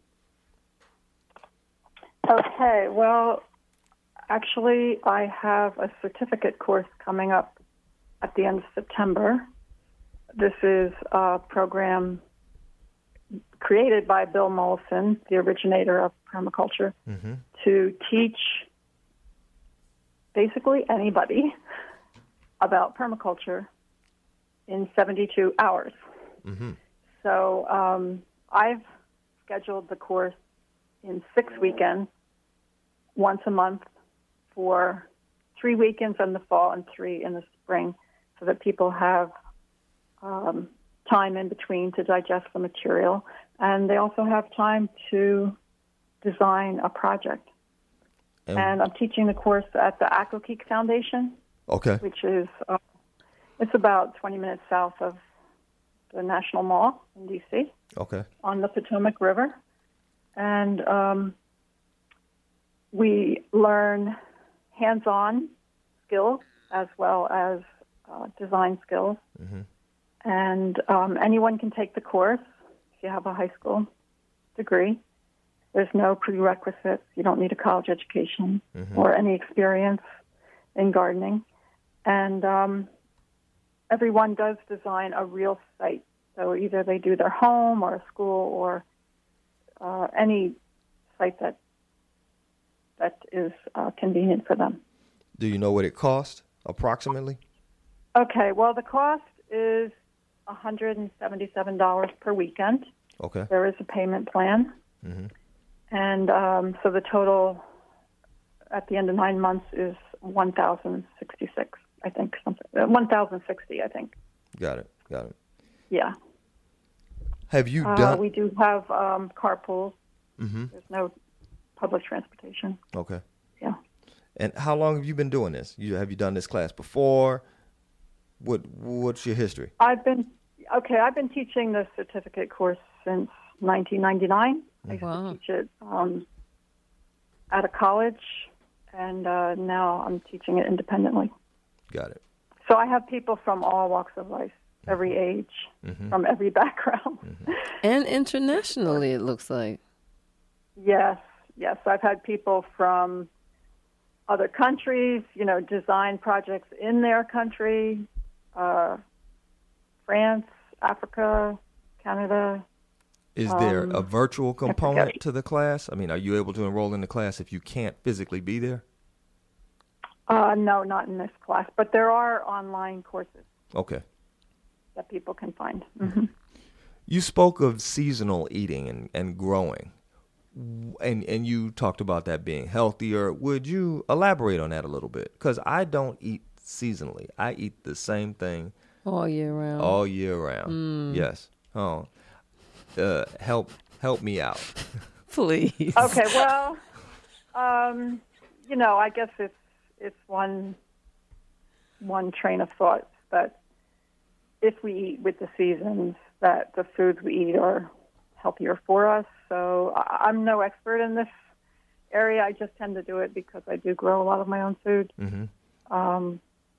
Okay, well, actually, I have a certificate course coming up at the end of September. This is a program created by Bill Mollison, the originator of permaculture, Mm-hmm. to teach basically anybody about permaculture in seventy-two hours. Mm-hmm. So um, I've scheduled the course in six weekends, once a month, for three weekends in the fall and three in the spring, so that people have um, time in between to digest the material. And they also have time to design a project. And- And I'm teaching the course at the Accokeek Foundation, Okay. which is uh, it's about twenty minutes south of the National Mall in D C Okay. on the Potomac River. And um, we learn hands-on skills as well as uh, design skills. Mm-hmm. And um, anyone can take the course if you have a high school degree. There's no prerequisites. You don't need a college education Mm-hmm. or any experience in gardening. And um, everyone does design a real site. So either they do their home or a school or uh, any site that that is uh, convenient for them. Do you know what it costs approximately? Okay, well, the cost is one hundred seventy-seven dollars per weekend. Okay. There is a payment plan. Mm-hmm. And um, so the total at the end of nine months is one thousand sixty-six, I think, something. Uh, one thousand sixty, I think. Got it. Got it. Yeah. Have you Uh, done? we do have um, carpools. Mm-hmm. There's no public transportation. Okay. Yeah. And how long have you been doing this? You have you done this class before? What What's your history? I've been okay. I've been teaching the certificate course since nineteen ninety-nine. I used Wow. to teach it um, at a college, and uh, now I'm teaching it independently. Got it. So I have people from all walks of life, every age, Mm-hmm. from every background. And internationally, it looks like. Yes, yes. I've had people from other countries, you know, design projects in their country. uh, France, Africa, Canada. Is there Um, a virtual I forget. component to the class? I mean, are you able to enroll in the class if you can't physically be there? Uh, no, not in this class, but there are online courses Okay. that people can find. hmm You spoke of seasonal eating and, and growing, and and you talked about that being healthier. Would you elaborate on that a little bit? Because I don't eat seasonally. I eat the same thing All year round. all year round. Yes. Oh, uh, help help me out. Please. Okay, well, um, you know, I guess it's it's one one train of thought that if we eat with the seasons, that the foods we eat are healthier for us. So I- I'm no expert in this area. I just tend to do it because I do grow a lot of my own food. Mm-hmm. Um,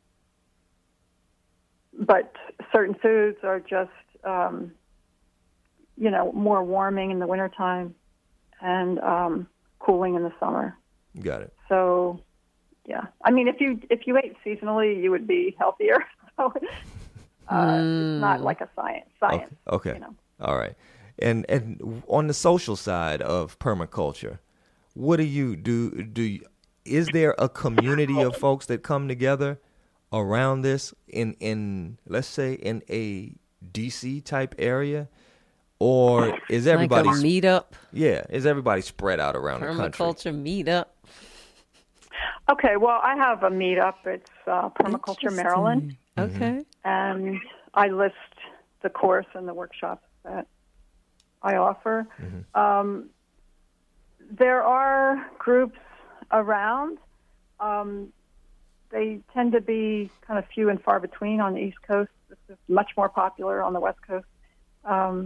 but certain foods are just, um, you know, more warming in the wintertime and um, cooling in the summer. Got it. So, yeah. I mean, if you if you ate seasonally, you would be healthier. So uh, it's not like a science. Science. Okay. okay. You know. All right. And and on the social side of permaculture, what do you do? Do you, is there a community of folks that come together around this in in let's say in a D C type area, or is everybody like a meetup? yeah is everybody spread out around the country? Permaculture meetup. Okay. Well, I have a meetup. It's uh, Permaculture Maryland, Okay. and I list the course and the workshops that I offer. Um, there are groups around. Um, they tend to be kind of few and far between on the East Coast. This is much more popular on the West Coast. Um,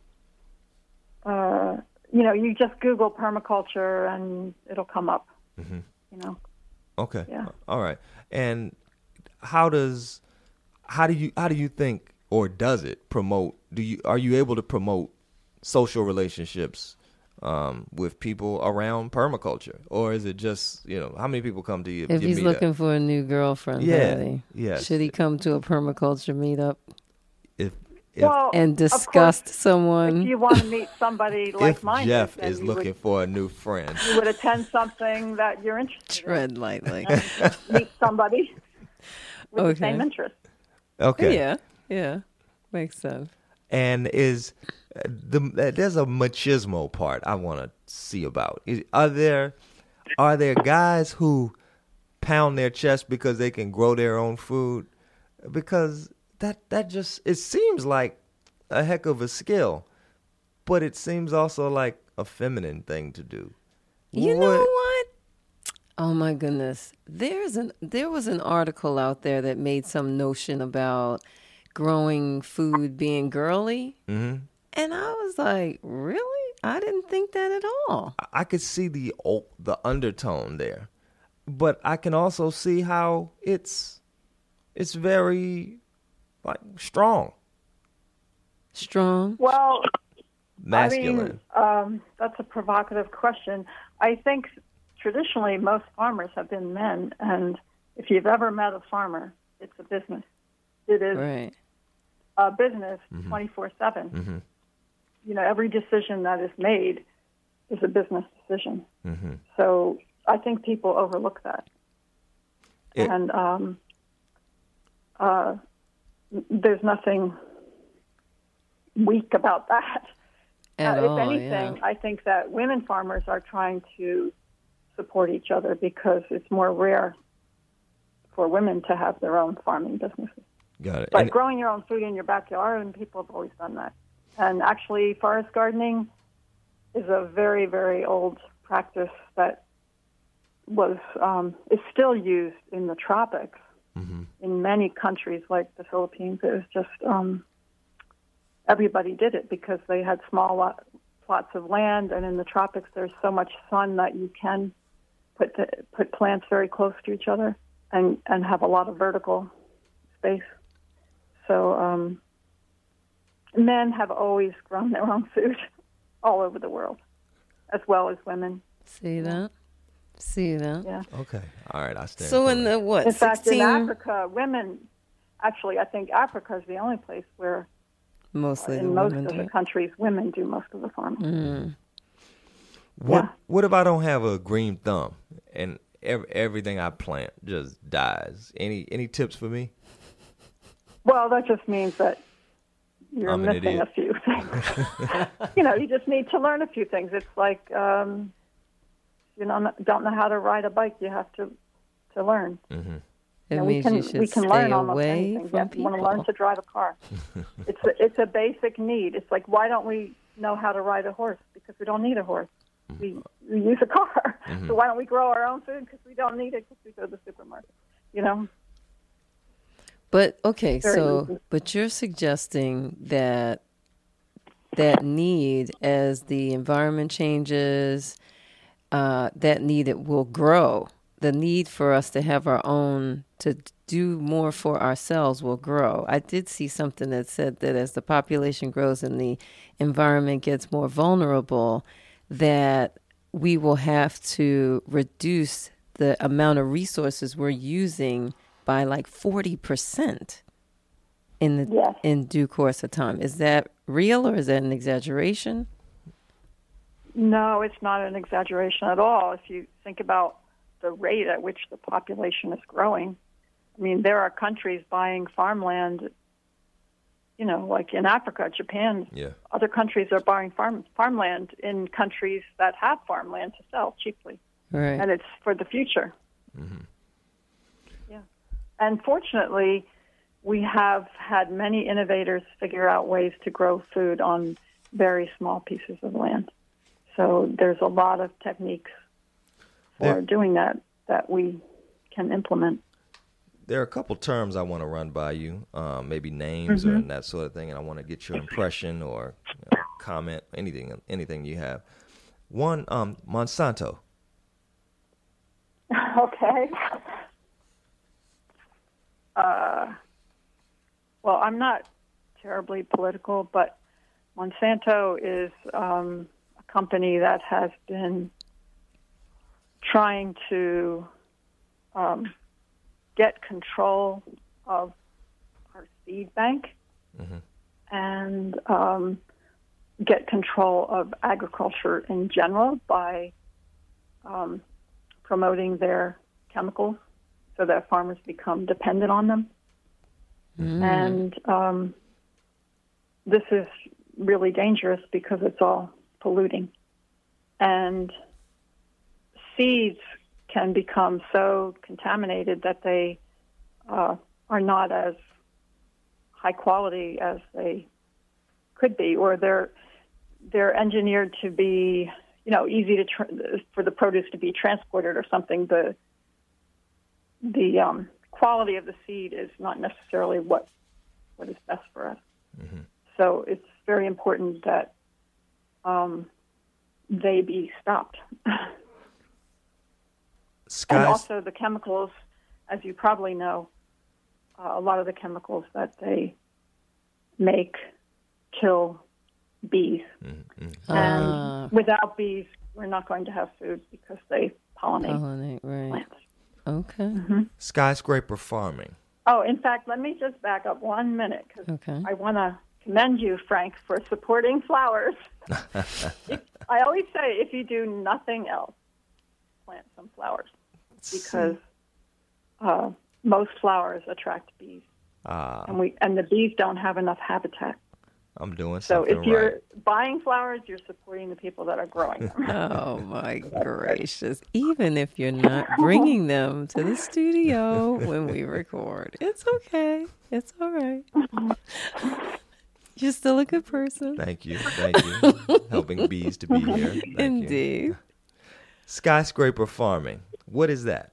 uh, you know, you just Google permaculture and it'll come up. Mm-hmm. You know. Okay. Yeah. All right. And how does how do you how do you think, or does it promote? Do you are you able to promote social relationships um, with people around permaculture, or is it just, you know, how many people come to you? If you he's meet looking up? for a new girlfriend, Yeah, Patty, yes. should he come to a permaculture meetup if if, Well, and of course, disgust if someone? you want to meet somebody like if mine, Jeff then is you looking would, for a new friend, you would attend something that you're interested Tread lightly. in. Meet somebody with Okay. the same interest. okay, Yeah, yeah, makes sense. and is uh, the uh, there's a machismo part I want to see about. Is, are there are there guys who pound their chest because they can grow their own food? Because that that just it seems like a heck of a skill, but it seems also like a feminine thing to do. You What- know what? Oh my goodness. There's an there was an article out there that made some notion about growing food being girly. Mhm. And I was like, really? I didn't think that at all. I could see the o- the undertone there, but I can also see how it's it's very like strong, Strong. Well, masculine. I mean, um, that's a provocative question. I think traditionally most farmers have been men, and if you've ever met a farmer, it's a business. It is Right. a business twenty-four seven. You know, every decision that is made is a business decision. Mm-hmm. So I think people overlook that. It- and um, uh, there's nothing weak about that. At Uh, all, if anything, yeah. I think that women farmers are trying to support each other because it's more rare for women to have their own farming businesses. Got it. But And- growing your own food in your backyard, and people have always done that. And actually, forest gardening is a very, very old practice that was um, is still used in the tropics Mhm. in many countries like the Philippines. It was just um, everybody did it because they had small lot, plots of land, and in the tropics there's so much sun that you can put the, put plants very close to each other and and have a lot of vertical space. So um, men have always grown their own food all over the world, as well as women. See that? See that? Yeah. Okay. All right. I stand. So in corrected. the what? In fact, in sixteen Africa, women actually, I think Africa is the only place where, Mostly in the most women of do the it. countries, women do most of the farming. Mm. What Yeah. What if I don't have a green thumb and ev- everything I plant just dies? Any Any tips for me? Well, that just means that you're I'm an missing idiot. a few things. You know, you just need to learn a few things. It's like, um, you know, don't know how to ride a bike, you have to to learn. It You know, we means can you should we can stay learn almost away anything. from You people. want to learn to drive a car. it's a, it's a basic need. It's like, why don't we know how to ride a horse? Because we don't need a horse. We, we use a car. So why don't we grow our own food? Because we don't need it. Because we go to the supermarket. You know. But okay, Very so easy. but you're suggesting that that need, as the environment changes, uh, that need it will grow. The need for us to have our own, to do more for ourselves will grow. I did see something that said that as the population grows and the environment gets more vulnerable, that we will have to reduce the amount of resources we're using by like forty percent in the Yes. in due course of time. Is that real or is that an exaggeration? No, it's not an exaggeration at all. If you think about the rate at which the population is growing, I mean, there are countries buying farmland, you know, like in Africa, Japan, Yeah. other countries are buying farm farmland in countries that have farmland to sell cheaply. Right. And it's for the future. Yeah. And fortunately, we have had many innovators figure out ways to grow food on very small pieces of land. So there's a lot of techniques for There- doing that that we can implement. There are a couple terms I want to run by you, um, maybe names or that sort of thing, and I want to get your impression or you know, comment, anything, anything you have. One, um, Monsanto. Okay. Uh, well, I'm not terribly political, but Monsanto is um, a company that has been trying to um, get control of our seed bank and um, get control of agriculture in general by um, promoting their chemicals so that farmers become dependent on them. And um, this is really dangerous because it's all polluting. And seeds can become so contaminated that they uh, are not as high quality as they could be, or they're they're engineered to be, you know, easy to tr- for the produce to be transported or something. The the um, quality of the seed is not necessarily what what is best for us. So it's very important that um, they be stopped. Skies. And also the chemicals, as you probably know, uh, a lot of the chemicals that they make kill bees. Ah, And without bees, we're not going to have food because they pollinate pollinate, right. plants. Okay. Skyscraper farming. Oh, in fact, let me just back up one minute because Okay. I want to commend you, Frank, for supporting flowers. If- I always say if you do nothing else, plant some flowers because uh, most flowers attract bees, Ah, and we and the bees don't have enough habitat. I'm doing So something if you're right. buying flowers, you're supporting the people that are growing them. Oh my gracious. Even if you're not bringing them to the studio when we record, it's okay. It's all right. You're still a good person. Thank you. Thank you. Helping bees to be here. Thank you. Indeed. Skyscraper farming. What is that?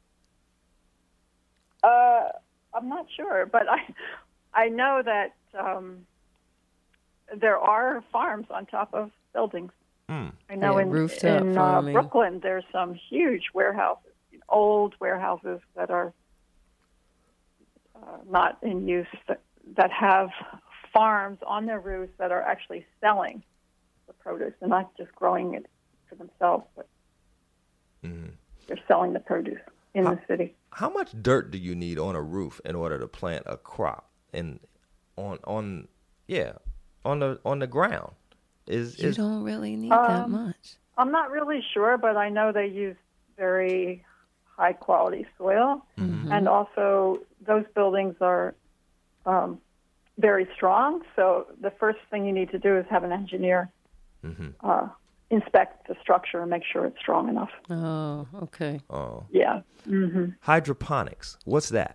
Uh, I'm not sure, but I I know that um, there are farms on top of buildings. Mm. I know Yeah, in, rooftop in uh, farming. Brooklyn there's some huge warehouses, old warehouses that are uh, not in use that, that have farms on their roofs that are actually selling the produce and not just growing it for themselves, but Mhm. they're selling the produce in the city. how much dirt do you need on a roof in order to plant a crop? And on on yeah, on the on the ground. Is You is don't really need that Um, much. I'm not really sure, but I know they use very high quality soil, and also those buildings are um, very strong. So the first thing you need to do is have an engineer uh, inspect the structure and make sure it's strong enough. Oh, okay. oh Yeah. hmm hydroponics? What's that?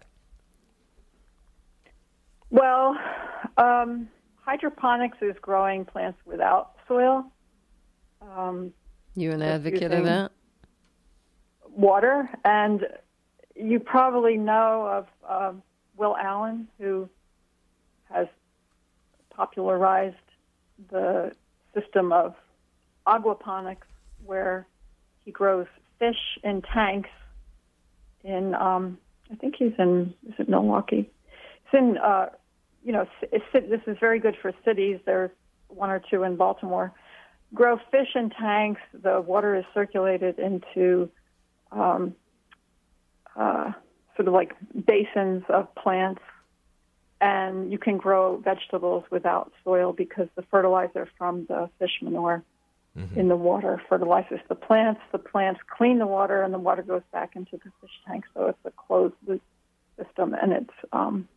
Well, um, hydroponics is growing plants without soil. Um, You an Just advocate of using- that? water, and you probably know of um, Will Allen, who has popularized the system of aquaponics, where he grows fish in tanks in, um, I think he's in, is it Milwaukee? It's in, uh, you know, it's, this is very good for cities. There's one or two in Baltimore. Grow fish in tanks. The water is circulated into um, uh, sort of like basins of plants, and you can grow vegetables without soil because the fertilizer from the fish manure in the water fertilizes the plants. The plants clean the water, and the water goes back into the fish tank. So it's a closed loop system, and it's um,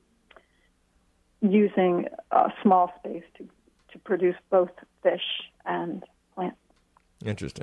using a small space to to produce both fish and plants. Interesting.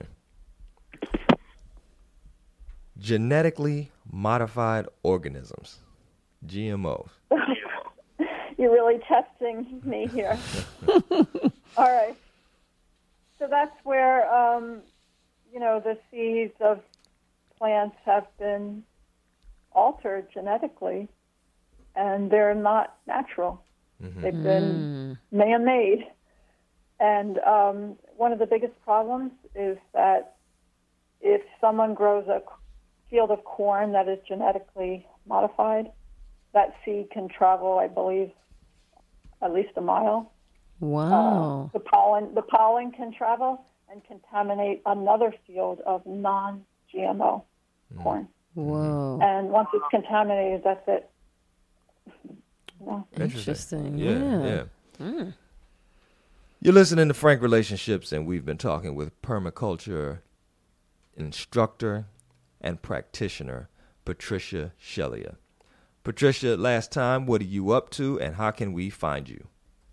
Genetically modified organisms, G M Os. You're really testing me here. All right. So that's where, um, you know, the seeds of plants have been altered genetically, and they're not natural. They've been man-made. And um, one of the biggest problems is that if someone grows a field of corn that is genetically modified, that seed can travel, I believe, at least a mile. Wow. Uh, the pollen, the pollen can travel and contaminate another field of non-G M O corn. Whoa. And once it's contaminated, that's it. Yeah. Interesting. Yeah, Yeah. yeah. You're listening to Frank Relationships, and we've been talking with permaculture instructor and practitioner Patricia Shellia. Patricia, last time, what are you up to, and how can we find you?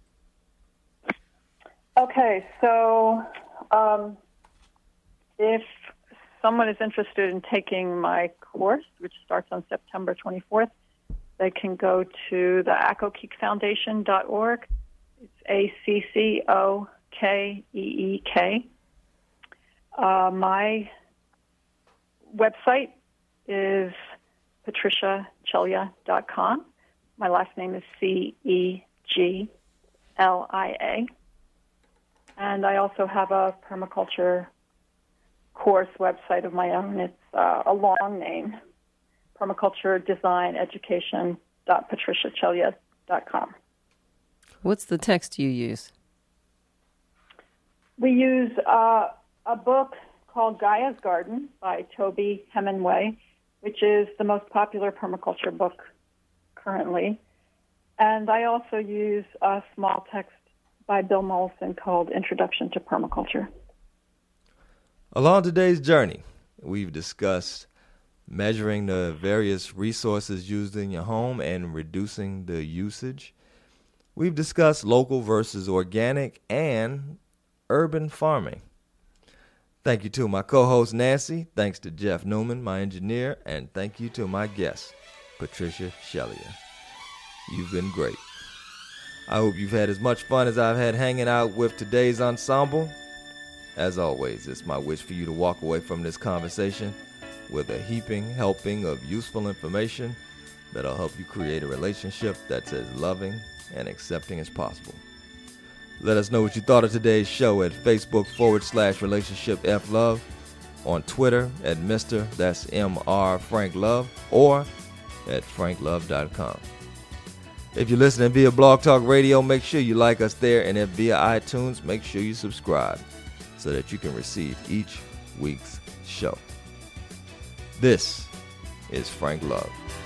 Okay, so um, if someone is interested in taking my course, which starts on September twenty-fourth, they can go to the accokeek foundation dot org. It's A C C O K E E K. Uh, my website is patricia chellia dot com. My last name is C E G L I A. And I also have a permaculture course website of my own. It's uh, a long name, permaculture design education dot patricia chellia dot com. What's the text you use? We use uh, a book called Gaia's Garden by Toby Hemingway, which is the most popular permaculture book currently. And I also use a small text by Bill Mollison called Introduction to Permaculture. Along today's journey, we've discussed measuring the various resources used in your home and reducing the usage. We've discussed local versus organic and urban farming. Thank you to my co-host Nancy, thanks to Jeff Newman, my engineer, and thank you to my guest, Patricia Shellia. You've been great. I hope you've had as much fun as I've had hanging out with today's ensemble. As always, it's my wish for you to walk away from this conversation with a heaping helping of useful information that'll help you create a relationship that's as loving and accepting as possible. Let us know what you thought of today's show at Facebook forward slash relationship F Love, on Twitter at Mister that's M R Frank Love, or at frank love dot com. If you're listening via Blog Talk Radio, make sure you like us there, and if via iTunes, make sure you subscribe so that you can receive each week's show. This is Frank Love.